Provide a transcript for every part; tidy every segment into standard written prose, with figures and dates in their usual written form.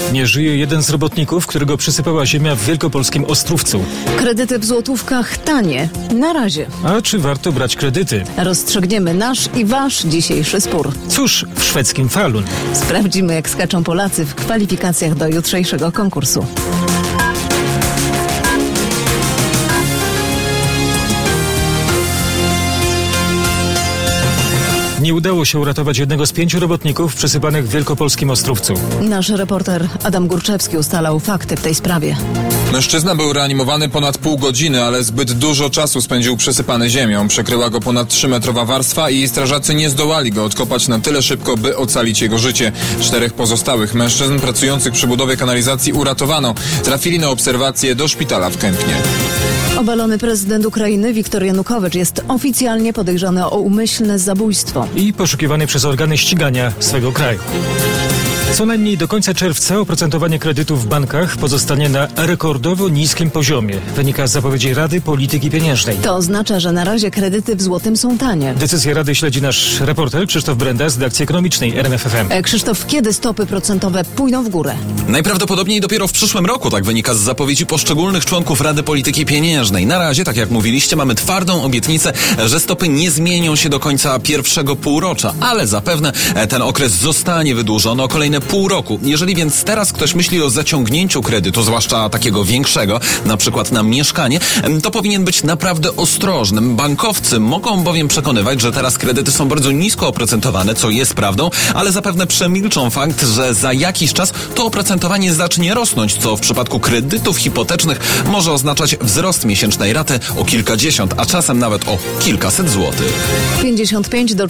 Nie żyje jeden z robotników, którego przysypała ziemia w wielkopolskim Ostrówcu. Kredyty w złotówkach tanie. Na razie. A czy warto brać kredyty? Rozstrzygniemy nasz i wasz dzisiejszy spór. Cóż w szwedzkim Falun? Sprawdzimy, jak skaczą Polacy w kwalifikacjach do jutrzejszego konkursu. Nie udało się uratować jednego z 5 robotników przysypanych w wielkopolskim Ostrówcu. Nasz reporter Adam Górczewski ustalał fakty w tej sprawie. Mężczyzna był reanimowany ponad pół godziny, ale zbyt dużo czasu spędził przysypany ziemią. Przekryła go ponad 3-metrowa warstwa i strażacy nie zdołali go odkopać na tyle szybko, by ocalić jego życie. 4 pozostałych mężczyzn pracujących przy budowie kanalizacji uratowano. Trafili na obserwację do szpitala w Kępnie. Obalony prezydent Ukrainy Wiktor Janukowycz jest oficjalnie podejrzany o umyślne zabójstwo. I poszukiwany przez organy ścigania swego kraju. Co najmniej do końca czerwca oprocentowanie kredytów w bankach pozostanie na rekordowo niskim poziomie. Wynika z zapowiedzi Rady Polityki Pieniężnej. To oznacza, że na razie kredyty w złotym są tanie. Decyzję Rady śledzi nasz reporter Krzysztof Brenda z redakcji ekonomicznej RMF FM. Krzysztof, kiedy stopy procentowe pójdą w górę? Najprawdopodobniej dopiero w przyszłym roku, tak wynika z zapowiedzi poszczególnych członków Rady Polityki Pieniężnej. Na razie, tak jak mówiliście, mamy twardą obietnicę, że stopy nie zmienią się do końca pierwszego półrocza, ale zapewne ten okres zostanie wydłużony o kolejne pół roku. Jeżeli więc teraz ktoś myśli o zaciągnięciu kredytu, zwłaszcza takiego większego, na przykład na mieszkanie, to powinien być naprawdę ostrożnym. Bankowcy mogą bowiem przekonywać, że teraz kredyty są bardzo nisko oprocentowane, co jest prawdą, ale zapewne przemilczą fakt, że za jakiś czas to oprocentowanie zacznie rosnąć, co w przypadku kredytów hipotecznych może oznaczać wzrost miesięcznej raty o kilkadziesiąt, a czasem nawet o kilkaset złotych. 55 do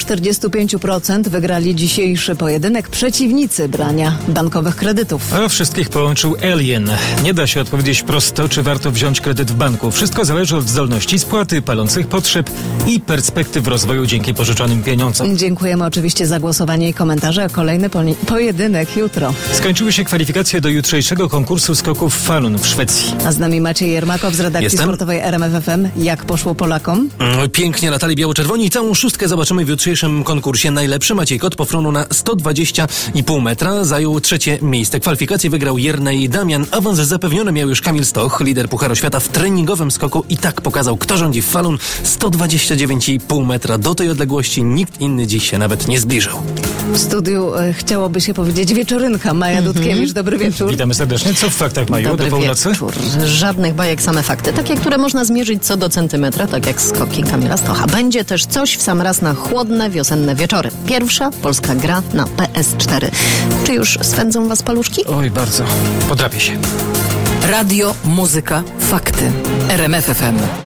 45% wygrali dzisiejszy pojedynek przeciwnicy brania bankowych kredytów. A wszystkich połączył Alien. Nie da się odpowiedzieć prosto, czy warto wziąć kredyt w banku. Wszystko zależy od zdolności spłaty, palących potrzeb i perspektyw rozwoju dzięki pożyczonym pieniądzom. Dziękujemy oczywiście za głosowanie i komentarze. Kolejny pojedynek jutro. Skończyły się kwalifikacje do jutrzejszego konkursu skoków Falun w Szwecji. A z nami Maciej Jermakow z redakcji sportowej RMF FM. Jak poszło Polakom? Pięknie latali biało-czerwoni i całą szóstkę zobaczymy w jutrzejszym konkursie. Najlepszy Maciej Kot po fronu na 120,5 metra zajął 3. miejsce. Kwalifikacje wygrał Jernej Damian. Awans zapewniony miał już Kamil Stoch, lider Pucharu Świata w treningowym skoku, i tak pokazał, kto rządzi w Falun. 129,5 metra. Do tej odległości nikt inny dziś się nawet nie zbliżył. W studiu chciałoby się powiedzieć wieczorynka. Maja Dudkiewicz, dobry wieczór. Witamy serdecznie. Co w faktach, Maju, Dobry do północy? wieczór. Żadnych bajek, same fakty. Takie, które można zmierzyć co do centymetra, tak jak skoki Kamila Stocha. Będzie też coś w sam raz na chłodne, wiosenne wieczory. Pierwsza polska gra na PS4. Czy już swędzą was paluszki? Oj, bardzo. Podrapię się. Radio, muzyka, fakty. RMF FM.